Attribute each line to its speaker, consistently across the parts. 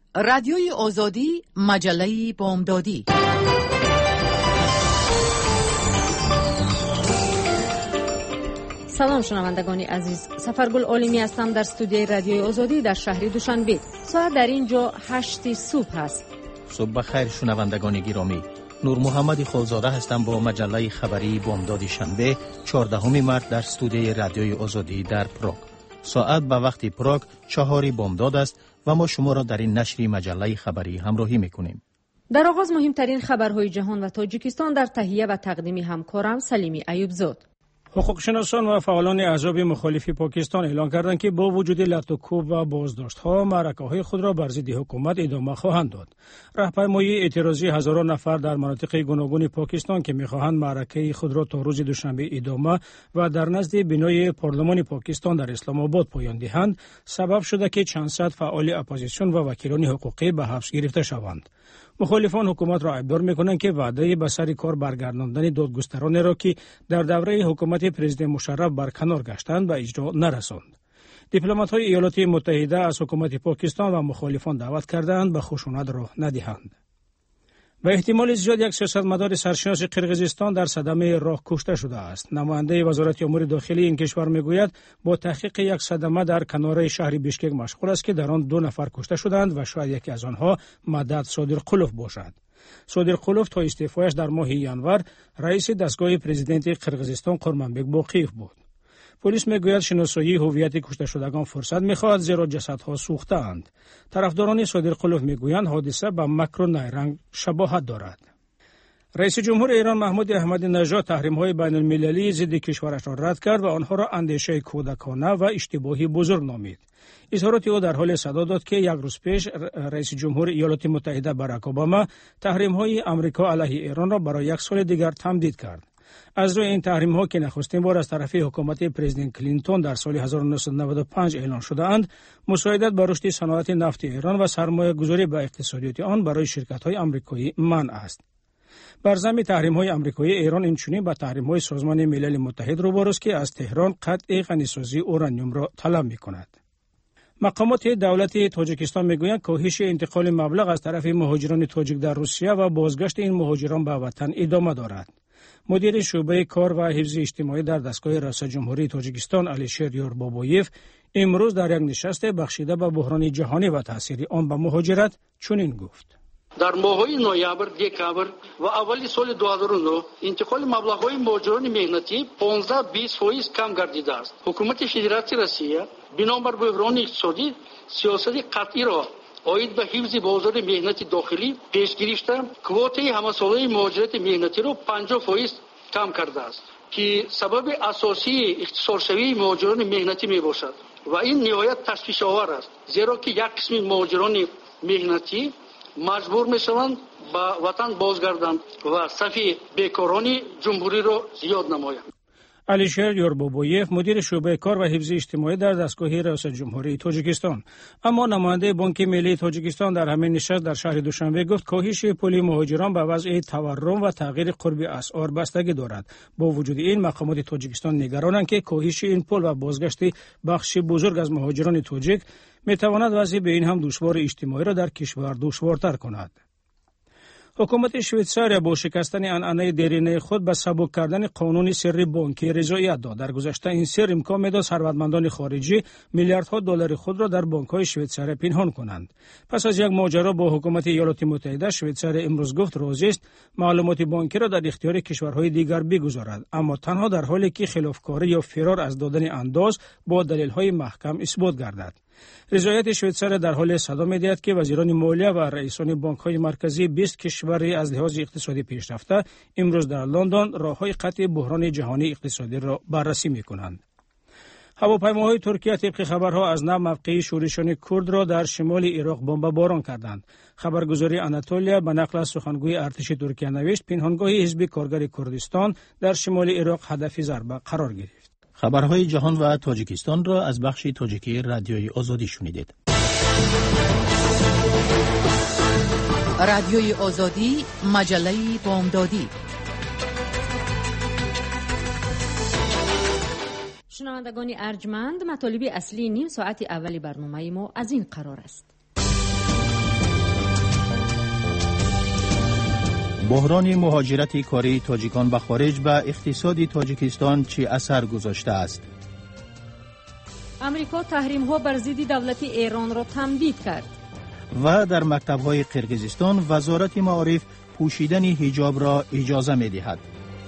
Speaker 1: رادیوی آزادی، مجله بامدادی.
Speaker 2: سلام شنوندگان عزیز، سفرگل عالمی هستم در استودیوی رادیوی آزادی در شهر دوشنبه. ساعت در اینجا 8 صبح است.
Speaker 3: صبح بخیر شنوندگان گرامی. نور محمد خالزاده هستم با مجله خبری بامداد شنبه 14 مارس در استودیوی رادیوی آزادی در پراگ. ساعت به وقت پراگ 4 بامداد است و ما شما را در این نشر مجله خبری همراهی میکنیم.
Speaker 2: در آغاز مهمترین خبرهای جهان و تاجیکستان در تهیه و تقدیم همکارم سلیمی ایوبزاد.
Speaker 4: حقوقشناسان و فعالان احزاب مخالف پاکستان اعلام کردند که با وجود لطو کوب و بازداشت‌ها معرکه‌های خود را بر ضد حکومت ادامه خواهند داد. راهپیمایی اعتراضی هزاران نفر در مناطق گوناگون پاکستان که می‌خواهند معرکه خود را تا روز دوشنبه ادامه و در نزد بنای پارلمان پاکستان در اسلام آباد پایان دهند، سبب شده که چند صد فعال اپوزیسیون و وکیلان حقوقی به حبس گرفته شوند. مخالفان حکومت را ادعا می‌کنند که وعده به سر کار برگرداندن دادگستران را که در دوره حکومت پرزیدنت مشرف برکنار گشتند به اجرا نرساند. دیپلمات‌های ایالات متحده از حکومت پاکستان و مخالفان دعوت کردند به خشونت راه ندهند. به احتمال زیاد یک سیاستمدار سرشناس قرقیزستان در صدمه راه کشته شده است. نماینده وزارت امور داخلی این کشور میگوید با تحقیق یک صدمه در کنار شهر بیشکک مشغول است که در آن 2 نفر کشته شدند و شاید یکی از آنها مدد صادرقلوف باشد. صادرقلوف تا استعفایش در ماه ژانویه رئیس دستگاه پرزیدنت قرقیزستان قورمانبک باقیف بود. پلیس میگوید شناسایی هویت کشته شدگان فرصت میخواهد زیرا جسدها سوخته‌اند. طرفداران صادرقلوف میگویند حادثه به مکر و نیرنگ شباهت دارد. رئیس جمهور ایران محمود احمدی نژاد تحریم‌های بین‌المللی ضد کشورش را رد کرد و آنها را اندیشه کودکانه و اشتباهی بزرگ نامید. اظهارات او در حال صدا داد که یک روز پیش رئیس جمهور ایالات متحده باراک اوباما تحریم‌های آمریکا علیه ایران را برای 1 سال دیگر تمدید کرد. از روی این تحریم‌ها که نخستین بار از طرف حکومت پرزیدنت کلینتون در سال 1995 اعلان شده‌اند، مساعدت به رشد صنعت نفت ایران و سرمایه‌گذاری به اقتصادیات آن برای شرکت‌های آمریکایی منع است. بر ضمن تحریم‌های آمریکایی ایران اینچنین با تحریم‌های سازمان ملل متحد روبروست که از تهران قطع غنیسازی اورانیوم را طلب می‌کند. مقامات دولت تاجیکستان میگویند کاهش انتقال مبلغ از طرف مهاجران تاجیک در روسیه و بازگشت این مهاجران به وطن ادامه دارد. مدیر شعبه کار و حفظ اجتماعی در دستگاه ریاست جمهوری تاجیکستان علیشیر یوربابویف امروز در یک نشست بخشیده به بحران جهانی و تاثیر آن به مهاجرت چنین گفت:
Speaker 5: در ماه‌های نوامبر، دکامبر و اوایل سال 2009 انتقال مبلغ‌های مهاجران مهنتی 15-20% کم گردیده است. حکومت فدراسیون روسیه بنابر بحران اقتصادی سیاست قطعی را اوید به حفظ بازار مهنتی داخلی پیش گرفته کوته همساله مهاجرت مهنتی را 50% کم کرده است که سبب اساسی اختصارشوی مهاجران مهنتی می باشد و این نهایت تشویش آور است، زیرا که یک قسم مهاجران مهنتی مجبور می شوند به وطن بازگردند و صف بیکاران جمهوری را زیاد نمایند.
Speaker 4: علیشیر یوربابویف مدیر شعبه کار و حفظ اجتماعی در دستگاه ریاست جمهوری تاجیکستان. اما نماینده بانک ملی تاجیکستان در همین نشست در شهر دوشنبه گفت کاهش پول مهاجران به وضع تورم و تغییر قرب اسعار بستگی دارد. با وجود این مقامات تاجیکستان نگرانند که کاهش این پول و بازگشت بخش بزرگ از مهاجران تاجیک میتواند وضع به این هم دشوار اجتماعی را در کشور دشوارتر کند. حکومت شویتزاریا با شکستن عنعنه دیرینه خود به سبک کردن قانون سری بانکی رضایت داد. در گذشته این سر امکان میداد ثروتمندان خارجی میلیاردها دلار خود را در بانک‌های شویتزاریا پنهان کنند. پس از یک ماجرا با حکومت ایالات متحده، شویتزاریا امروز گفت راضی است معلومات بانکی را در اختیار کشورهای دیگر بگذارد، اما تنها در حالی که خلافکاری یا فرار از دادن انداز با دلیل‌های محکم اثبات گردد. رضایت شویتزاریا در حال صدا می‌دهد که وزیران مالیه و رئیسان بانک‌های مرکزی 20 کشور از لحاظ اقتصادی پیشرفته امروز در لندن راه‌های قطع بحران جهانی اقتصادی را بررسی می‌کنند. هواپیماهای ترکیه طبق خبرها از نو موقع شورشیان کرد را در شمال عراق بمباران کردند. خبرگزاری آناتولیا به نقل از سخنگوی ارتش ترکیه نوشت پنهانگاه حزب کارگر کردستان در شمال عراق هدف ضربه قرار گرفت.
Speaker 3: خبرهای جهان و تاجیکستان را از بخش تاجیکی رادیوی آزادی شنیدید.
Speaker 1: رادیوی آزادی، مجله بامدادی.
Speaker 2: شنوندگان ارجمند، مطالب اصلی نیم ساعت اولی برنامه ما از این قرار است.
Speaker 3: بحران مهاجرت کاری تاجیکان به خارج به اقتصاد تاجیکستان چه اثر گذاشته است؟
Speaker 2: امریکا تحریم‌ها بر ضد دولت ایران را تمدید کرد.
Speaker 3: و در مکتب‌های قرقیزستان وزارت معارف پوشیدن حجاب را اجازه می‌دهد.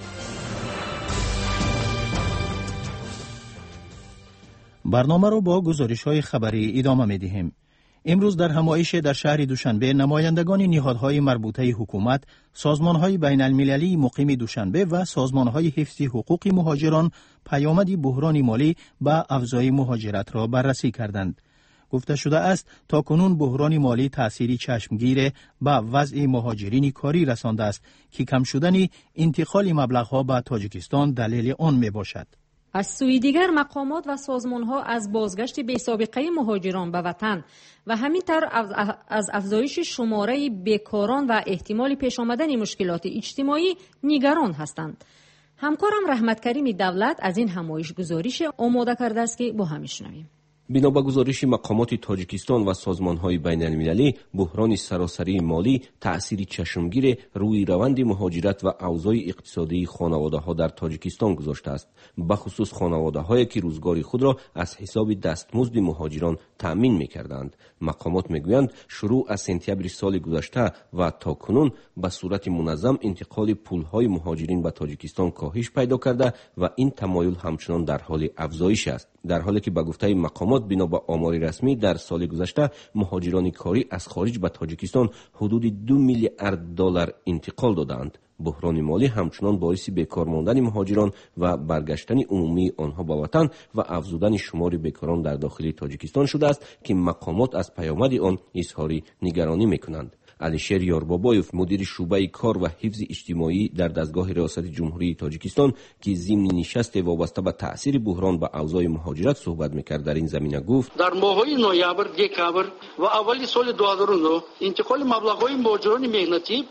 Speaker 3: برنامه را با گزارش‌های خبری ادامه می‌دهیم. امروز در همایش در شهر دوشنبه نمایندگان نهادهای مربوطه حکومت، سازمان‌های بین‌المللی مقیم دوشنبه و سازمان‌های حفظ حقوق مهاجران پیامد بحران مالی به افزایش مهاجرت را بررسی کردند. گفته شده است تا کنون بحران مالی تأثیری چشمگیر به وضع مهاجرین کاری رسانده است که کم شدن انتقال مبلغ‌ها به تاجیکستان دلیل آن میباشد.
Speaker 2: از سوی دیگر مقامات و سازمان‌ها از بازگشت بی‌سابقه مهاجران به وطن و همینطور از افزایش شماره بیکاران و احتمال پیش آمدن مشکلات اجتماعی نگران هستند. همکارم رحمت کریم دولت از این همایش گزارش آماده کرده است که با هم میشنویم.
Speaker 6: بنا به گزارش مقامات تاجیکستان و سازمان‌های بین‌المللی، بحران سراسری مالی تأثیری چشمگیر روی روند مهاجرت و اوضاع اقتصادی خانواده‌ها در تاجیکستان گذاشته است، به خصوص خانواده‌هایی که روزگار خود را از حساب دستمزد مهاجران تأمین می‌کردند. مقامات می‌گویند شروع از سپتامبر سال گذشته و تا کنون به صورت منظم انتقال پول‌های مهاجرین به تاجیکستان کاهش پیدا کرده و این تمایل همچنان در حال افزایش است، در حالی که به گفته مقامات بنا به آمار رسمی در سال گذشته مهاجران کاری از خارج به تاجیکستان حدود 2 میلیارد دلار انتقال دادند. بحران مالی همچنان باعث بیکار ماندن مهاجران و برگشتن عمومی آنها به وطن و افزودن شمار بیکاران در داخل تاجیکستان شده است که مقامات از پیامد آن اظهار نگرانی میکنند. علیشیر یاربابایوف، مدیر شعبه کار و حفظ اجتماعی در دستگاه ریاست جمهوری تاجیکستان که ضمن نشست وابسته به تاثیر بحران به اوضاع مهاجرت صحبت میکرد، در این زمینه گفت:
Speaker 5: در ماه‌های نوامبر، دکامبر و اوایل سال 2009 انتقال مبلغ‌های مهاجران مهنتی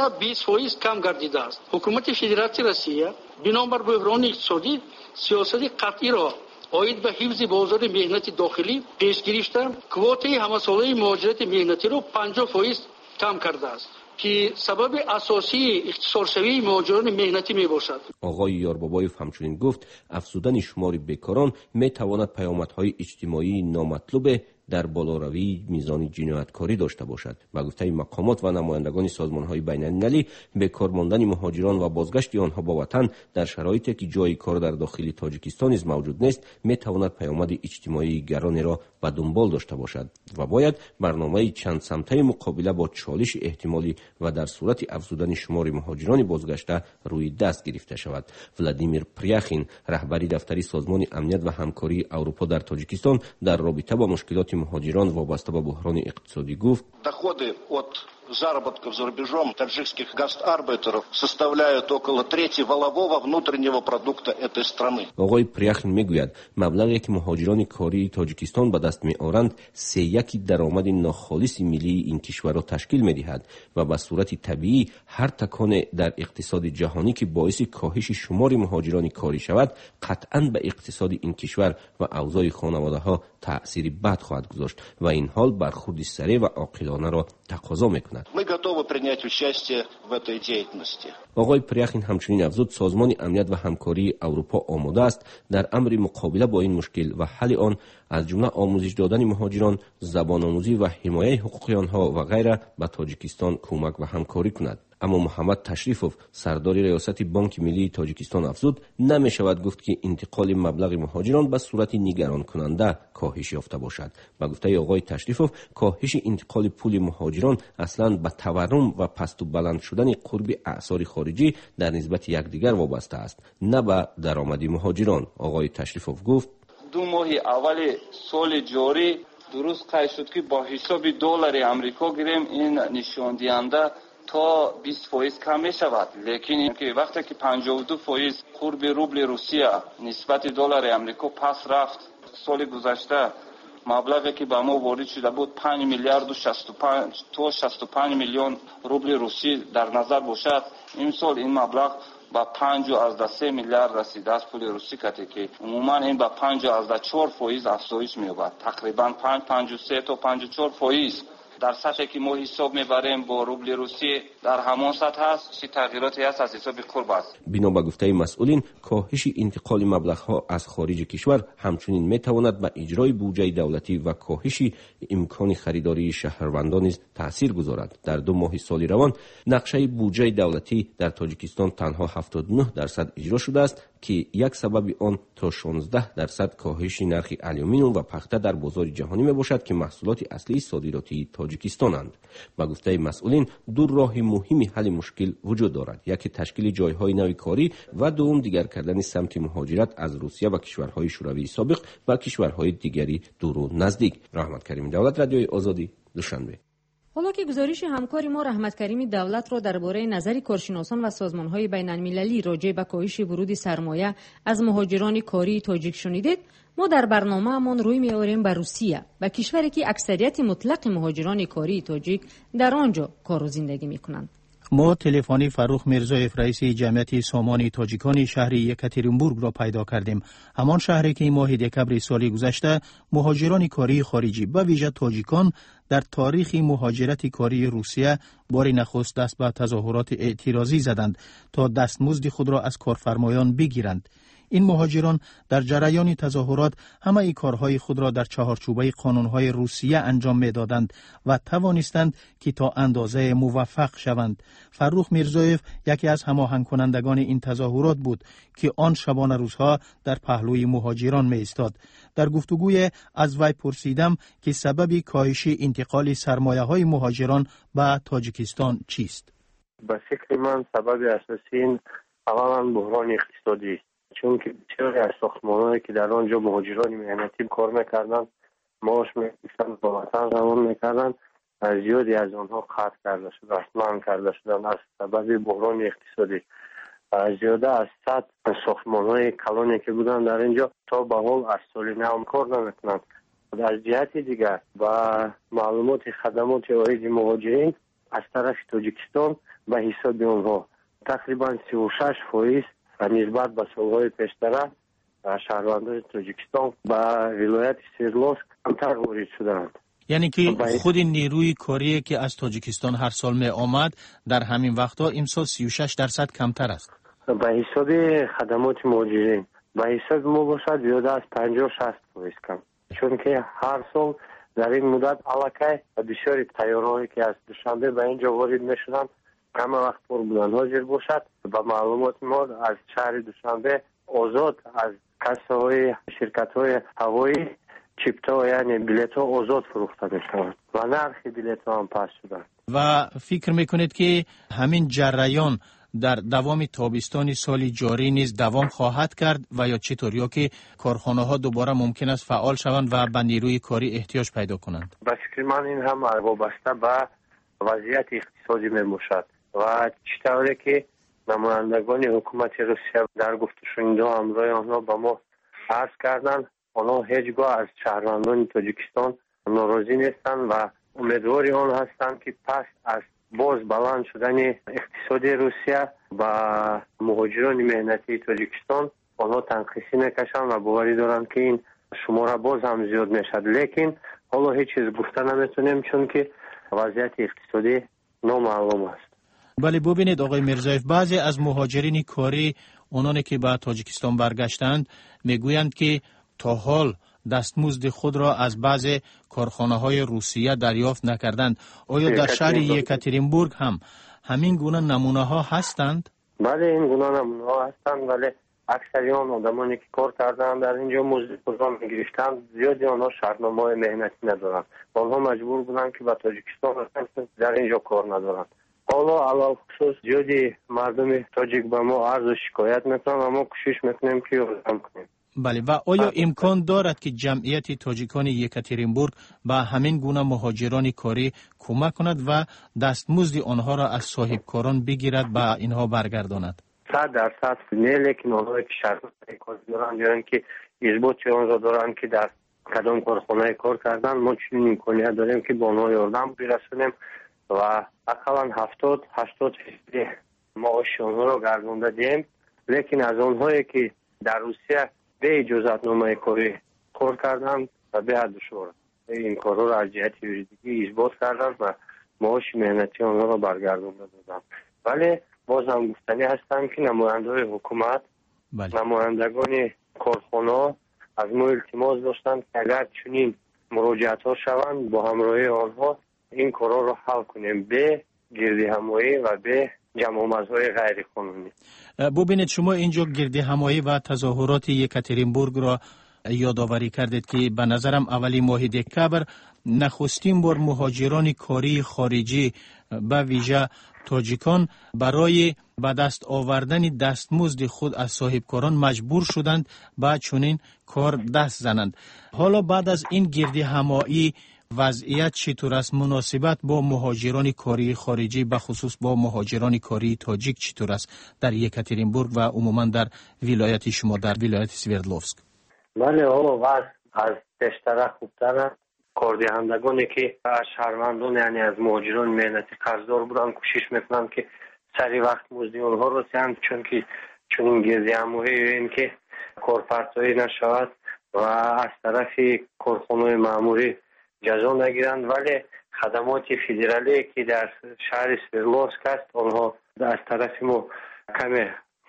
Speaker 5: 15-20% کم گردیده است. حکومت فدراسیون روسیه بنابر بحران اقتصادی سیاست قطعی را اوید به حفظ بازار مهنتی داخلی پیش گرفته کوته همساله مهاجرت مهنتی را 50% کم کرده است که سبب اساسی اختصارشوی مهاجران مهنتی می باشد.
Speaker 6: آقای یاربابایوف همچنین گفت افزودن شمار بیکاران می تواند پیامدهای اجتماعی نامطلوب در بالاروی میزان جنایتکاری داشته باشد. با گفته مقامات و نمایندگان سازمان‌های بین‌المللی، بیکار ماندن مهاجران و بازگشت آنها به وطن در شرایطی که جای کار در داخل تاجیکستان نیز موجود نیست میتواند پیامد اجتماعی گرانی را به دنبال داشته باشد و باید برنامه چند سمته مقابله با چالش احتمالی و در صورت افزودن شمار مهاجران بازگشته روی دست گرفته شود. ولادیمیر پریاخین، رهبری دفتر سازمان امنیت و همکاری اروپا در تاجیکستان، در رابطه با مشکلات مهاجران وابسته به بحران اقتصادی گفت:
Speaker 7: доходы от заработков за рубежом таджикских гастарбайтеров составляют около трети валового внутреннего продукта этой страны.
Speaker 6: آقای پریاخین میگوید مبلغی که مهاجران کاری تاجیکستان به دست میآورند 3/1 درآمد ناخالص ملی این کشور را تشکیل میدهد و به صورت طبیعی هر تکان در اقتصاد جهانی که باعث کاهش شمار مهاجران کاری شود قطعاً به اقتصاد این کشور و اوضاع خانواده‌ها تأثیر بد خواهد گذاشت و این حال برخورد سریع و عاقلانه را تقاضا میکند.
Speaker 7: Мы готовы принять участие в этой деятельности.
Speaker 6: آقای پریاخین همچنین افزود سازمان امنیت و همکاری اروپا آماده است در امر مقابله با این مشکل و حل آن از جمله آموزش دادن مهاجران، زبان آموزی و حمایت حقوق آنها و غیره به تاجیکستان کمک و همکاری کند. اما محمد تشریفوف، سردار ریاست بانک ملی تاجیکستان، افزود نمی شود گفت که انتقال مبلغ مهاجران به صورت نگران کننده کاهش یافته باشد. به گفته آقای تشریفوف، کاهش انتقال پول مهاجران اصلا به تورم و پست و بلند شدن قرب اعصار خارجی در نسبت یکدیگر وابسته است، نه به درآمد مهاجران. آقای تشریفوف گفت:
Speaker 8: 2 ماه اول سال جاری درست قید شد که با حساب دلار آمریکا گیریم این نشان دهنده تا 20% کم می شود، لیکن که وقتی که 52% قرب روبل روسیه نسبت دلار آمریکا پس رفت، سال گذشته مبلغی که به ما وارد شده بود 5 میلیارد و 65 میلیون روبل روسی در نظر باشد، این سال این مبلغ با 5.3 میلیارد رسیده است پول روسی که عموما این با 5.4% افزایش می‌یابد، تقریبا 53 تا 54%. در سطحی که ما حساب میبریم با روبل روسی در همان سطح است. چه تغییراتی هست از حساب قرب است.
Speaker 6: بنا به گفته مسئولین، کاهش انتقال مبلغ‌ها از خارج کشور همچنین میتواند به اجرای بودجه دولتی و کاهش امکان خریداری شهروندان نیز تاثیر گذارد. در 2 ماه سال روان نقشه بودجه دولتی در تاجیکستان تنها 79% اجرا شده است که یک سبب آن تا 16% کاهش نرخ آلومینیوم و پخته در بازار جهانی می باشد که محصولات اصلی صادراتی تاجیکستانند. با گفته مسئولین 2 راه مهم حل مشکل وجود دارد: یکی تشکیل جایهای نو کاری و دوم دیگر کردن سمت مهاجرت از روسیه و کشورهای شوروی سابق و کشورهای دیگری دور و نزدیک. رحمت کریم دولت، رادیوی آزادی، دوشنبه.
Speaker 2: حالا که گزارش همکاری ما رحمت کریمی دولت را درباره نظر کارشناسان و سازمان‌های بین‌المللی راجع به کاهش ورود سرمایه از مهاجران کاری تاجیک شنیدید، ما در برنامه‌مان روی می‌آوریم به روسیه و کشوری که اکثریت مطلق مهاجران کاری تاجیک در آنجا کار و زندگی می‌کنند.
Speaker 3: ما تلفنی فروخ میرزایف رئیس جمعیت سامان تاجیکان شهر یکاترینبورگ را پیدا کردیم. همان شهری که ماه دکبر سال گذشته مهاجران کاری خارجی به ویژه تاجیکان در تاریخ مهاجرت کاری روسیه بار نخست دست به تظاهرات اعتراضی زدند تا دستمزد خود را از کارفرمایان بگیرند. این مهاجران در جریان تظاهرات همه کارهای خود را در چهارچوبه قانونهای روسیه انجام می‌دادند و توانستند که تا اندازه موفق شوند. فروخ میرزایف یکی از هماهنگ کنندگان این تظاهرات بود که آن شبانه روزها در پهلوی مهاجران می‌ایستاد. در گفتگوی از وی پرسیدم که سبب کاهش انتقال سرمایه‌های مهاجران به تاجیکستان چیست؟
Speaker 9: به فکر من سبب اساسی این اولا بحران اقتصادی است. چون که بسیاری از ساختمان‌هایی که در آنجا مهاجران مهنتی کار می‌کردند، معاش می‌گرفتند، با وطن روان می‌کردند، زیادی از آنها قطع کرده شدند، منع کرده شدند از سبب بحران اقتصادی. زیاده از 100 ساختمان‌های کلانی که بودند در اینجا تا به حال از سال نو کار نمی‌کنند. از جهت دیگر با معلومات خدمات عاید مهاجرین از طرف تاجیکستان به حساب آنها تقریباً 36% نسبت به سالهای پیشتر شهروندان تاجیکستان به ولایت سیرلوسک کمتر وارد شدند.
Speaker 3: یعنی که خود نیروی کاری که از تاجیکستان هر سال می آمد در همین وقتا امسال 36% کمتر است.
Speaker 9: به حساب خدمات مهاجرین به حساب ما باشد زیاده از 50-60% کم، چون که هر سال در این مدت علاقه بسیاری طیارهایی که از دوشنبه به اینجا وارد می شدند همه وقت پر بودن حاضر باشد. با معلومات ما از شهر دوشنبه آزاد از کاسه‌های شرکت‌های هوایی چیپتا یعنی بلیط‌ها آزاد فروخته می‌شوند و نرخ بلیط‌ها هم پست شده.
Speaker 3: و فکر می‌کنید که همین جریان در دوام تابستان سال جاری نیز دوام خواهد کرد و یا چطور، یا که کارخانه‌ها دوباره ممکن است فعال شوند و به نیروی کاری احتیاج پیدا کنند؟
Speaker 9: به فکر من این هم وابسته به وضعیت اقتصادی می‌باشد و چطوری که نمایندگان حکومت روسیه در گفتگوی همراه آنها با ما عرض کردند، آنها هیچگاه از شهروندان تاجیکستان ناراضی نیستند و امیدوار آن هستند که پس از باز بلند شدن اقتصادی روسیه و مهاجران مهنتی تاجیکستان آنها تنقیصی نکشند و باوری دارند که این شماره باز هم زیاد میشد. لیکن حالا هیچ چیز گفته نمیتونیم چون که وضعیت اقتصادی نامعلوم است.
Speaker 3: بله، ببینید آقای میرزایف، بعضی از مهاجرین کاری اونانی که به تاجیکستان برگشتند میگویند که تا حال دستمزد خود را از بعضی کارخانه‌های روسیه دریافت نکردند. آیا در شهر یکاترینبورگ هم همین گونه نمونه‌ها هستند؟
Speaker 9: بله، این گونه نمونه‌ها هستند، ولی اکثر آن آدمانی که کار کردند در اینجا مزد خود می‌گرفتند، زیادی آنها شرطنامه مهنتی ندارند. آنها مجبور بودند که به تاجیکستان در اینجا کار ندارند. حالا علاوه خصوص زیادی مردم تاجیک به ما عرض و شکایت میکنن، اما کوشش میکنیم که یاردم کنیم.
Speaker 3: بله، و آیا امکان دارد که جمعیت تاجیکان یکاترینبورگ به همین گونه مهاجران کاری کمک کند و دستمزد آنها را از صاحبکاران بگیرد به اینها برگرداند؟
Speaker 9: 100% نه، لیکن آنها که شرط کار دارند یا اینکه اثباتی آن را دارند که در کدام کارخانه کار کردن، ما چنین امکانیت داریم که به آنها یاردم برسونیم و اقلا 70-80% معاش آنها را گردانده دیم. لیکن از آنهایی که در روسیه به اجازت نامه کاری کار کردن و به دشوار. این کار رو از جهت یوریدیکی اثبات کردن و معاش مهنتی آنها رو برگردونده دادن. ولی باز هم گفتنی هستم که نماینده‌های حکومت، نمایندگان کارخانه از ما التماس داشتند که اگر چنین مراجعت ها شوند با همراهی آنها این کارا رو حل کنیم به گردی همایی و به جمع آمدهای غیر قانونی.
Speaker 3: ببینید شما اینجا گردی همایی و تظاهرات یکاترینبورگ را یادآوری کردید که به نظرم اولی ماه دکتبر نخستین بار مهاجران کاری خارجی به ویژه تاجیکان برای به دست آوردن دستمزد خود از صاحبکاران مجبور شدند به چنین کار دست زنند. حالا بعد از این گردی همایی وضعیت چطور است؟ مناسبت با مهاجران کاری خارجی به خصوص با مهاجران کاری تاجیک چطور است در یکاترینبورگ و عموما در ولایت شما در ولایت سوردلوفسک؟
Speaker 9: بله، حالا از پیشتر خوبتر کاردهندگانی که از شهروندان یعنی از مهاجران مهنتی قرضدار بودن کوشش میکنن که سری وقت مزدی اونها رو سیند، چون این گردی همایی این که کارپرتایی نشود و از طرف کارخانه‌های معمولی جزا نگیرند، ولی خدمات فدرالی که در شهر سوردلوفسک است آنها از طرف ما کمی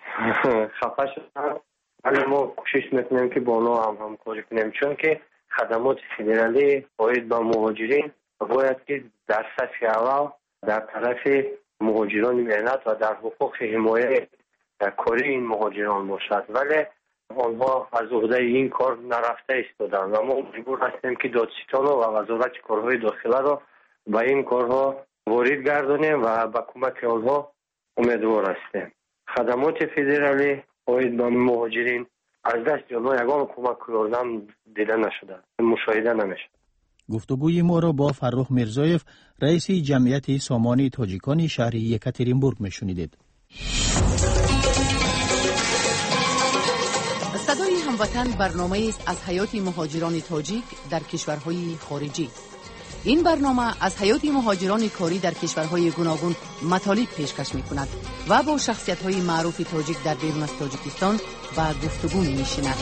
Speaker 9: خفه شدند. ولی ما کوشش میکنیم که با آنها هم همکاری کنیم، چون که خدمات فدرالی باید با مهاجرین باید که در صف اول در طرف مهاجران مهنت و در حقوق حمایت کاری این مهاجران باشد، ولی آنها از عهده این کار نرفته ایستادند و ما مجبور هستیم که دادستان و وزارت کارهای داخله را به این کارها وارد گردانیم و به کمک آنها امیدوار هستیم. خدمات فدرالی باید به مهاجرین از دست آنها یگان کمک کردن دیده نشده، مشاهده نمیشه.
Speaker 3: گفتگوی ما را با فرخ میرزایف رئیس جمعیت سامانی تاجیکان شهر یکاترینبورگ میشنیدید.
Speaker 1: صدای هموطن برنامه است از حیات مهاجران تاجیک در کشورهای خارجی. این برنامه از حیات مهاجران کاری در کشورهای گوناگون مطالب پیشکش می‌کند و با شخصیت‌های معروف تاجیک در بیرون از تاجیکستان با گفتگو می‌نشیند.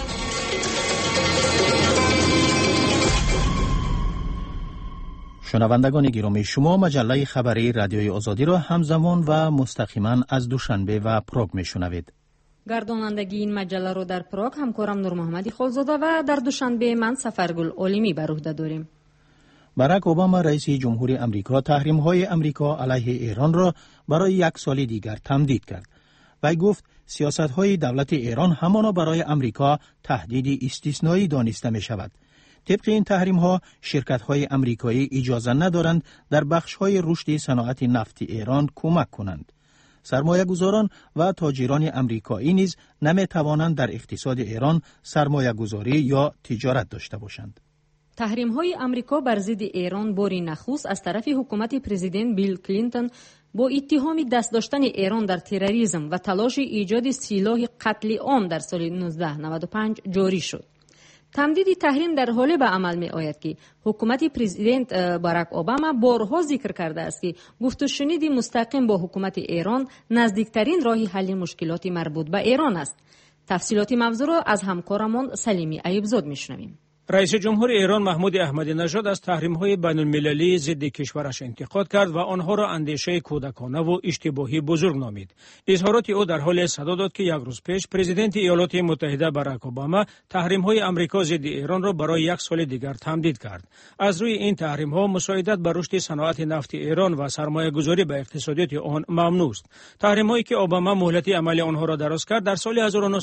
Speaker 3: شنوندگان گرامی، شما مجله خبری رادیوی آزادی را همزمان و مستقیما از دوشنبه و پراگ می‌شنوید.
Speaker 2: گردانندگی این مجله رو در پراگ همکارم نور محمدی خالزاده و در دوشنبه من سفرگل عالمی بر عهده داریم.
Speaker 3: باراک اوباما رئیس جمهوری امریکا تحریم‌های امریکا علیه ایران را برای 1 سال دیگر تمدید کرد. وی گفت سیاست‌های دولت ایران همانا برای امریکا تهدید استثنایی دانسته می‌شود. طبق این تحریم‌ها شرکت‌های امریکایی اجازه ندارند در بخش‌های رشد صنعت نفت ایران کمک کنند. سرمایه‌گذاران و تاجران امریکایی نیز نمی‌توانند در اقتصاد ایران سرمایه‌گذاری یا تجارت داشته باشند.
Speaker 2: تحریم‌های امریکا بر ضد ایران باری نخست از طرف حکومت پرزیدنت بیل کلینتون با اتهام دست داشتن ایران در تروریسم و تلاش ایجاد سلاح قتل عام در سال 1995 جاری شد. تمدید تحریم در حالی به عمل می آید که حکومت پرزیدنت باراک اوباما بارها ذکر کرده است که گفت و شنید مستقیم با حکومت ایران نزدیکترین راه حل مشکلات مربوط به ایران است. تفصیلات موضوع را از همکارمان سلیمی ایوبزاد میشنویم.
Speaker 4: رئیس جمهور ایران محمود احمدی نژاد از تحریم‌های بین‌المللی ضد کشورش انتقاد کرد و آنها را اندیشه کودکانه و اشتباهی بزرگ نامید. اظهارات او در حال صدا داد که 1 روز پیش پرزیدنت ایالات متحده باراک اوباما تحریم‌های آمریکا ضد ایران را برای 1 سال دیگر تمدید کرد. از روی این تحریم‌ها مساعدت به رشد صنعت نفت ایران و سرمایه‌گذاری به اقتصادیات آن ممنوع است. تحریم‌هایی که اوباما مهلت عمل آنها را دراز کرد در سال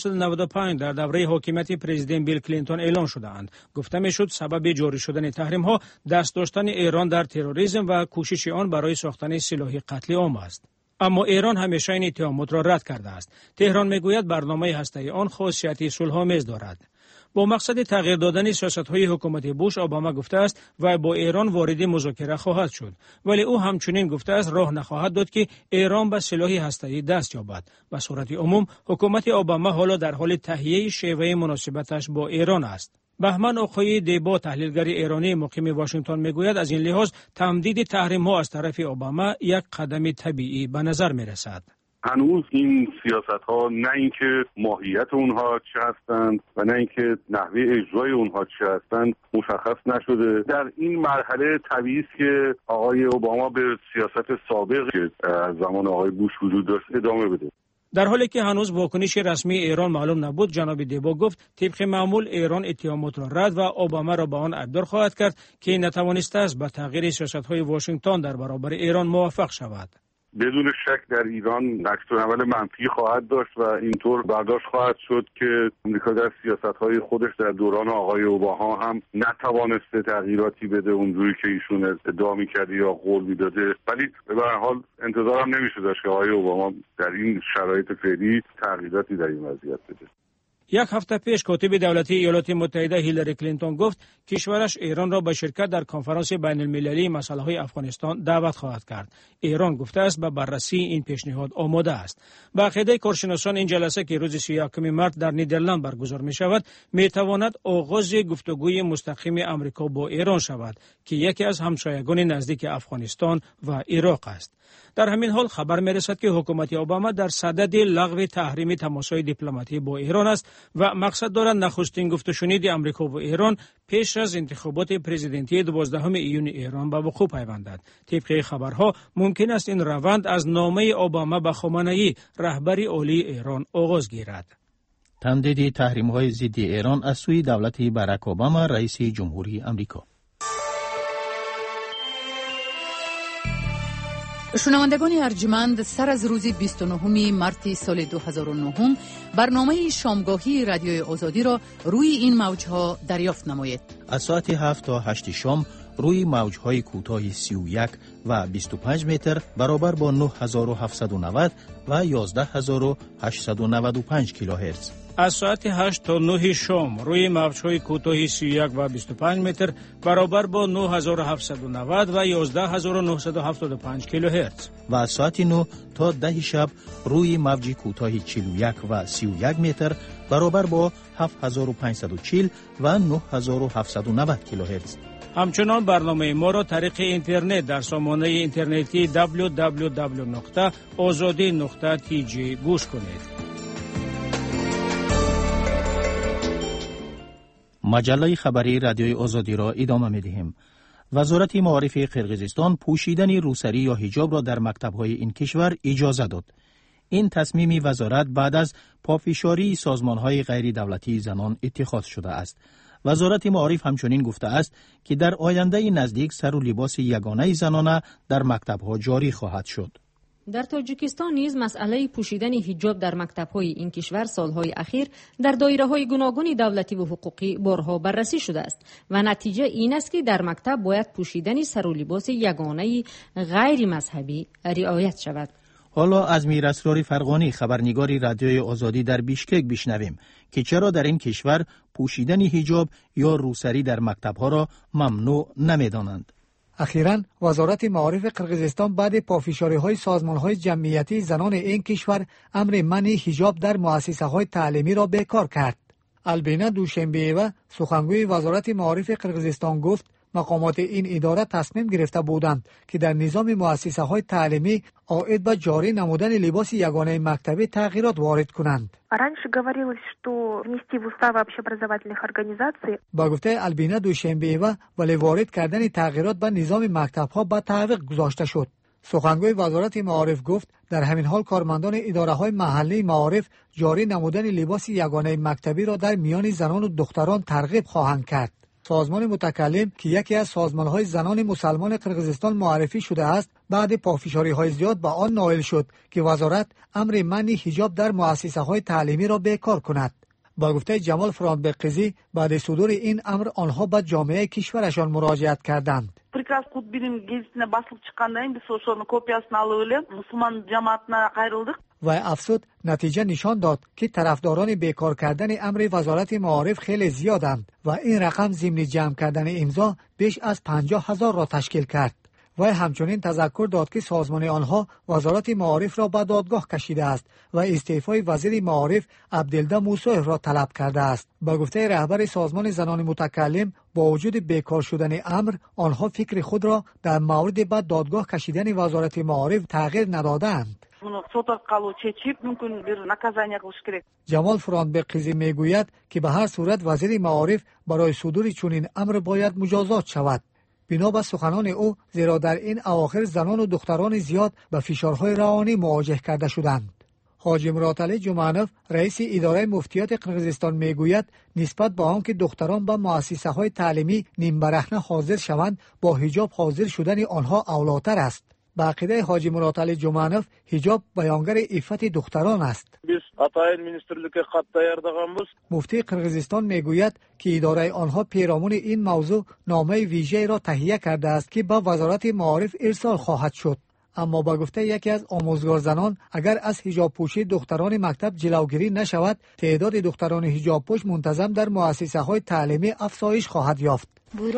Speaker 4: 1995 در دوره حکومت پرزیدنت بیل کلینتون اعلان شدند. گفته میشد سبب جاری شدن تحریم‌ها دست داشتن ایران در تروریسم و کوشش آن برای ساختن سلاح قتل عام است. اما ایران همیشه این اتهامات را رد کرده است. تهران میگوید برنامه هسته‌ای آن خاصیت صلح‌آمیز دارد. با مقصد تغییر دادن سیاست‌های حکومت بوش اوباما گفته است و با ایران وارد مذاکره خواهد شد، ولی او همچنین گفته است راه نخواهد داد که ایران به سلاح هسته‌ای دست یابد. به صورت عموم حکومت اوباما حالا در حال تهیه شیوه مناسبتش با ایران است. بهمن آقای دیبا تحلیلگر ایرانی مقیم واشنگتن میگوید از این لحاظ تمدید تحریم‌ها از طرف اوباما یک قدم طبیعی به نظر میرسد.
Speaker 10: هنوز این سیاست‌ها نه اینکه ماهیت اونها چه هستند و نه اینکه نحوه اجرای اونها چه هستند مشخص نشده. در این مرحله طبیعی است که آقای اوباما به سیاست سابق که از زمان آقای بوش وجود داشت ادامه بده.
Speaker 4: در حالی که هنوز واکنش رسمی ایران معلوم نبود، جناب دیبا گفت طبق معمول ایران اتهامات را رد و اوباما را به آن ابدار خواهد کرد که نتوانسته است به تغییر سیاست‌های واشنگتن در برابر ایران موفق شود.
Speaker 10: بدون شک در ایران نقش‌العمل منفی خواهد داشت و اینطور برداشت خواهد شد که آمریکا در سیاست‌های خودش در دوران آقای اوباما هم نتوانسته تغییراتی بده اونجوری که ایشون ادعا می‌کرد یا قول می‌داده، ولی به هر حال انتظارم نمیشه داشت که آقای اوباما در این شرایط فعلی تغییراتی در این وضعیت بده.
Speaker 4: یک هفته پیش کاتب دولتی ایالات متحده هیلاری کلینتون گفت کشورش ایران را به شرکت در کنفرانس بین المللی مسائل افغانستان دعوت خواهد کرد. ایران گفته است به بررسی این پیشنهاد آماده است. به عقیده کارشناسان این جلسه که روز 31 مارس در نیدرلند برگزار می شود می تواند آغاز گفتگوی مستقیم آمریکا با ایران شود که یکی از همسایگان نزدیک افغانستان و عراق است. در همین حال خبر می رسد که حکومت اوباما در صدد لغو تحریم تماس‌های دیپلماتی با ایران است و مقصد دارد نخستین گفت و شنید آمریکا و ایران پیش از انتخابات پرزیدنتی 12 ایون ایران به وقوع پیوندد. طبق خبرها ممکن است این روند از نامه اوباما به خامنه‌ای رهبر عالی ایران آغاز گیرد.
Speaker 3: تمدید تحریم‌های ضد ایران از سوی دولت باراک اوباما رئیس جمهوری آمریکا.
Speaker 1: شنوندگان ارجمند، سر از روز 29 مارس سال 2009 برنامه شامگاهی رادیوی آزادی را روی این موجها دریافت نمایید.
Speaker 3: از ساعت 7 تا 8 شام روی موجهای کوتاه 31 و 25 متر برابر با 9790 و 11895 کیلوهرتز.
Speaker 4: از ساعت 8 تا 9 شام روی موجهای کوتاه 31 و 25 متر برابر با 9790 و 11975 کیلوهرتز.
Speaker 3: و از ساعت 9 تا 10 شب روی موج کوتاه 41 و 31 متر برابر با 7540 و 9790 کیلوهرتز.
Speaker 4: همچنان برنامه ما را طریق اینترنت در سامانه اینترنتی www.azadi.tg گوش کنید.
Speaker 3: مجله خبری رادیوی آزادی را ادامه می‌دهیم. وزارت معارف قرقیزستان پوشیدن روسری یا حجاب را در مکتب‌های این کشور اجازه داد. این تصمیم وزارت بعد از پافشاری سازمان‌های غیر دولتی زنان اتخاذ شده است. وزارت معارف همچنین گفته است که در آینده نزدیک سر و لباس یگانه زنانه در مکتب‌ها جاری خواهد شد.
Speaker 2: در تاجیکستان نیز مسئله پوشیدن حجاب در مکتب‌های این کشور سالهای اخیر در دایره‌های گوناگون دولتی و حقوقی بارها بررسی شده است و نتیجه این است که در مکتب باید پوشیدن سر و لباس یگانه غیر مذهبی رعایت شود.
Speaker 3: حالا از میر اسرار فرغانی خبرنگار رادیوی آزادی در بیشکک بشنویم که چرا در این کشور پوشیدن حجاب یا روسری در مکتب‌ها را ممنوع نمی‌دانند.
Speaker 11: اخیراً وزارت معارف قرقیزستان بعد پافشاری‌های سازمان‌های جمعیتی زنان این کشور امر منع حجاب در مؤسسه‌های تعلیمی را بیکار کرد. البینه دوشنبه‌ای سخنگوی وزارت معارف قرقیزستان گفت مقامات این اداره تصمیم گرفته بودند که در نظام مؤسسه‌های تعلیمی عاید به جاری نمودن لباس یگانه مکتبی تغییرات وارد کنند.
Speaker 12: Раньше говорилось, что внести в уставы общеобразовательных организаций.
Speaker 11: با گفته البینه دوشنبه‌ای ولی وارد کردن تغییرات به نظام مکتب‌ها به تعویق گذاشته شد. سخنگوی وزارت معارف گفت در همین حال کارمندان اداره‌های محلی معارف جاری نمودن لباس یگانه مکتبی را در میان زنان و دختران ترغیب خواهند کرد. سازمان متکلم که یکی از سازمان‌های زنان مسلمان قرقیزستان معرفی شده است، بعد پافشاری‌های زیاد به آن نائل شد که وزارت امر منع حجاب در مؤسسه‌های تعلیمی را بیکار کند. با گفته جمال فرانبقیزی بعد صدور این امر آنها به جامعه کشورشان مراجعت کردند.
Speaker 13: Приказ Кутбирин гезитine басылып чыккандан кийин биз ошонун копиясын алып эле мусулман жамаатына кайрылдык.
Speaker 11: و افسود نتیجه نشان داد که طرفداران بیکار کردن امر وزارت معارف خیلی زیادند و این رقم ضمن جمع کردن امضا بیش از 50,000 را تشکیل کرد. و همچنین تذکر داد که سازمان آنها وزارت معارف را به دادگاه کشیده است و استعفای وزیر معارف عبدالله موسوی را طلب کرده است. با گفته رهبر سازمان زنان متکلم با وجود بیکار شدن امر آنها فکر خود را در مورد به دادگاه کشیدن وزارت معارف تغییر ندادند.
Speaker 13: Buni sot orqali chechib, mumkin bir naказание qilish kerak.
Speaker 11: جمال فرانبقیزی میگوید که به هر صورت وزیر معارف برای صدور چنین امر باید مجازات شود. بنا به سخنان او، زیرا در این اواخر زنان و دختران زیاد به فشارهای روانی مواجه کرده شدند. حاجی مرادعلی جمعنوف رئیس اداره مفتیات قرقیزستان میگوید نسبت به آنکه دختران به مؤسسه‌های تعلیمی نیم برهنه حاضر شوند، با حجاب حاضر شدن آنها اولاتر است. به عقیده حاجی مرادعلی جمعنوف حجاب بیانگر عفت دختران است. مفتی قرقیزستان میگوید که اداره آنها پیرامون این موضوع نامه ویژه را تهیه کرده است که به وزارت معارف ارسال خواهد شد. اما با گفته یکی از آموزگار زنان، اگر از حجاب پوشی دختران مکتب جلوگیری نشود، تعداد دختران حجاب پوش منتظم در مؤسسه های تعلیمی افزایش خواهد یافت.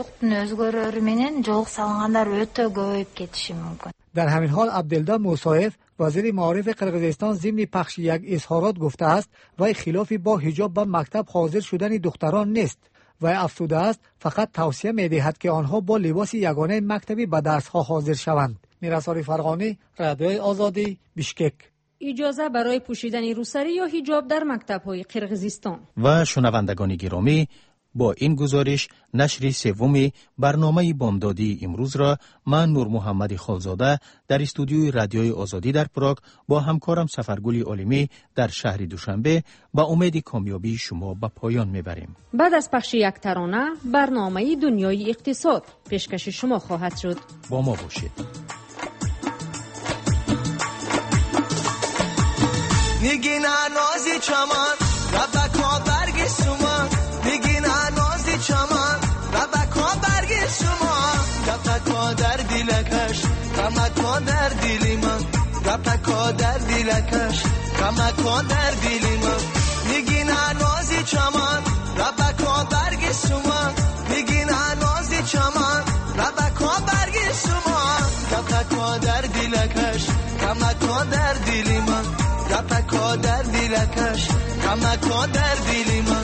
Speaker 11: در همین حال عبدالله موسایف وزیر معارف قرقیزستان ضمن پخش یک اظهارات گفته است وی خلافی با حجاب به مکتب حاضر شدن دختران نیست. وی افسوده است فقط توصیه می‌دهد که آنها با لباس یگانه مکتبی به درس‌ها حاضر شوند. میرساری فرغانی، رادیوی آزادی، بیشکک.
Speaker 2: اجازه برای پوشیدن روسری یا حجاب در مکتب‌های قرقیزستان.
Speaker 3: و شنوندگان گرامی، با این گزارش نشر سوم برنامه بامدادی امروز را من نور محمد خالزاده در استودیوی رادیوی آزادی در پراگ با همکارم سفرگل عالمی در شهر دوشنبه با امید کامیابی شما به پایان میبریم.
Speaker 2: بعد از پخش یک ترانه برنامه دنیای اقتصاد پیشکش شما خواهد شد.
Speaker 3: با ما باشید.
Speaker 14: میگین نازی چمن ربکا برگ سوما، میگین نازی چمن ربکا برگ سوما، ربکا در دیلکش ربکا در دیلی من، ربکا در دیلکش ربکا در دیلی من، میگین نازی چمن ربکا برگ سوما، میگین نازی چمن ربکا برگ سوما، ربکا در دیلکش ربکا در دیلی من، ربکا در دیلکش ربکا در دیلی من.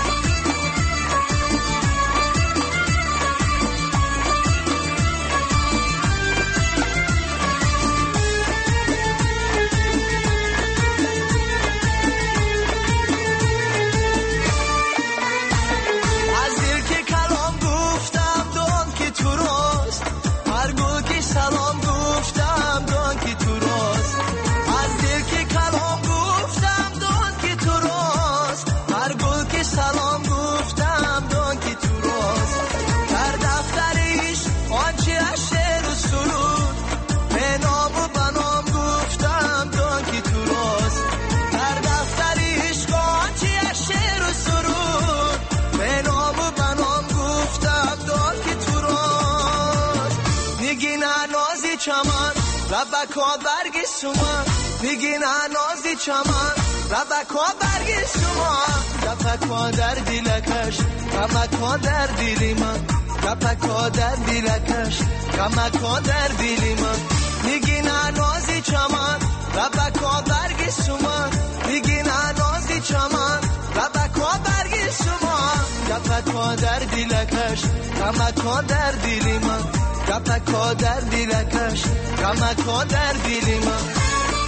Speaker 14: از دل که کلام گفتم دان که تو راست، هر گل که سلام گفتم دان که تو راست، از دل که کلام گفتم دان که تو راست، هر گل که سلام گفتم دان که تو راست، در دفترش آنچه از شعر و سرود به نام و بنام گفتم دان که تو راست، در دفترش آنچه از شعر و سرود به نام و بنام گفتم دان که تو راست، میگین نازی چمن ربکا برگ سوما، میگین نازی چمن ربکا برگ سوما، ربکا در دیلکش ربکا در دیلی من، ربکا در دیلکش ربکا در دیلی من، میگین نازی چمن ربکا برگ سوما، میگین نازی چمن ربکا برگ سوما، ربکا در دیلکش ربکا در دیلی من، ربکا در دیلکش ربکا در دیلی من.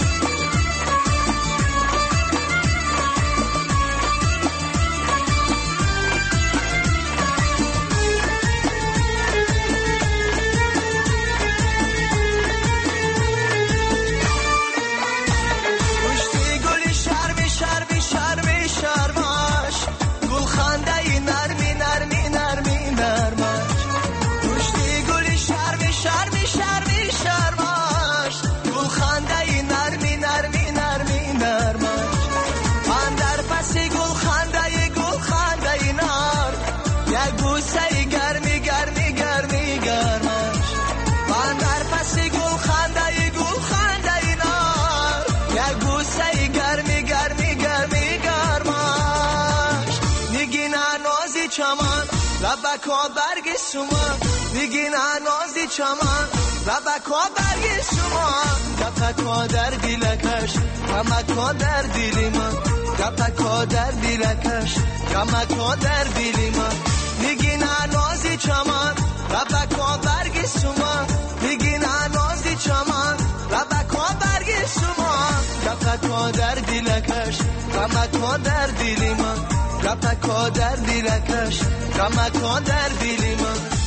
Speaker 14: ربکا برگ سوما، میگین نازی چمن ربکا برگ سوما، ربکا در دیلکش ربکا در دیلی من، ربکا در دیلکش ربکا در دیلی من، میگین نازی چمن ربکا برگ سوما، میگین نازی چمن ربکا برگ سوما، کن در دلکش غم کن در دل من غم کن در دلکش غم کن در دل من